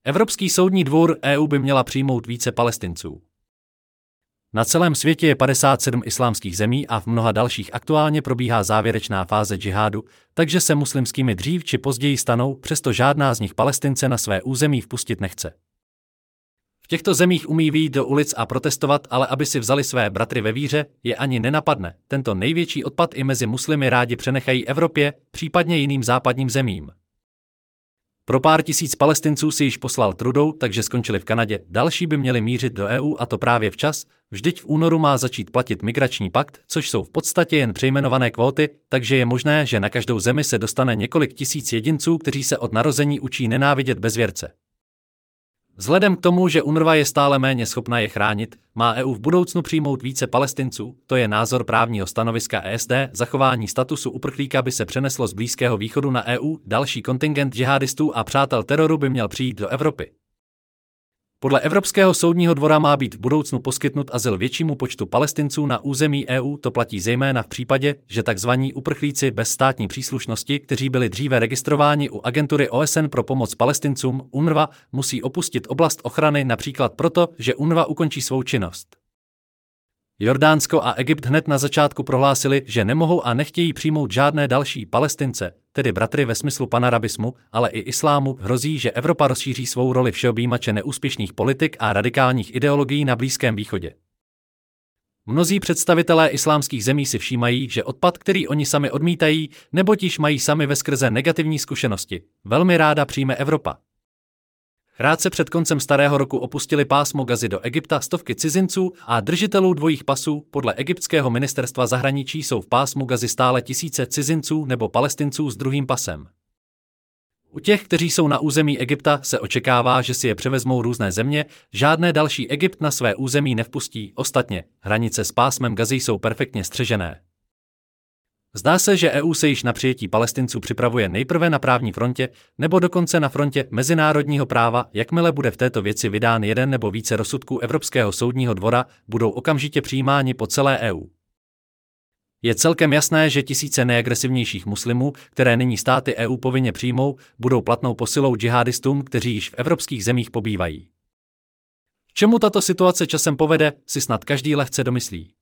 Evropský soudní dvůr EU by měla přijmout více Palestinců. Na celém světě je 57 islámských zemí a v mnoha dalších aktuálně probíhá závěrečná fáze džihádu, takže se muslimskými dřív či později stanou, přesto žádná z nich Palestince na své území vpustit nechce. V těchto zemích umí vyjít do ulic a protestovat, ale aby si vzali své bratry ve víře, je ani nenapadne. Tento největší odpad i mezi muslimy rádi přenechají Evropě, případně jiným západním zemím. Pro pár tisíc Palestinců si již poslal Trudeau, takže skončili v Kanadě. Další by měli mířit do EU a to právě včas, vždyť v únoru má začít platit migrační pakt, což jsou v podstatě jen přejmenované kvóty, takže je možné, že na každou zemi se dostane několik tisíc jedinců, kteří se od narození učí nenávidět bezvěrce. Vzhledem k tomu, že UNRWA je stále méně schopna je chránit, má EU v budoucnu přijmout více Palestinců, to je názor právního stanoviska ESD, zachování statusu uprchlíka by se přeneslo z Blízkého východu na EU, další kontingent džihadistů a přátel teroru by měl přijít do Evropy. Podle Evropského soudního dvora má být v budoucnu poskytnut azyl většímu počtu Palestinců na území EU, to platí zejména v případě, že takzvaní uprchlíci bez státní příslušnosti, kteří byli dříve registrováni u agentury OSN pro pomoc Palestincům, UNRWA, musí opustit oblast ochrany například proto, že UNRWA ukončí svou činnost. Jordánsko a Egypt hned na začátku prohlásili, že nemohou a nechtějí přijmout žádné další Palestince, tedy bratry ve smyslu panarabismu, ale i islámu. Hrozí, že Evropa rozšíří svou roli všeobjímače neúspěšných politik a radikálních ideologií na Blízkém východě. Mnozí představitelé islámských zemí si všímají, že odpad, který oni sami odmítají, neboť již mají sami veskrze negativní zkušenosti, velmi ráda přijme Evropa. Krátce před koncem starého roku opustili pásmo Gazy do Egypta stovky cizinců a držitelů dvojích pasů. Podle egyptského ministerstva zahraničí jsou v pásmu Gazy stále tisíce cizinců nebo Palestinců s druhým pasem. U těch, kteří jsou na území Egypta, se očekává, že si je převezmou různé země, žádné další Egypt na své území nevpustí. Ostatně, hranice s pásmem Gazy jsou perfektně střežené. Zdá se, že EU se již na přijetí Palestinců připravuje nejprve na právní frontě, nebo dokonce na frontě mezinárodního práva. Jakmile bude v této věci vydán jeden nebo více rozsudků Evropského soudního dvora, budou okamžitě přijímáni po celé EU. Je celkem jasné, že tisíce nejagresivnějších muslimů, které nyní státy EU povinně přijmou, budou platnou posilou džihadistům, kteří již v evropských zemích pobývají. Čemu tato situace časem povede, si snad každý lehce domyslí.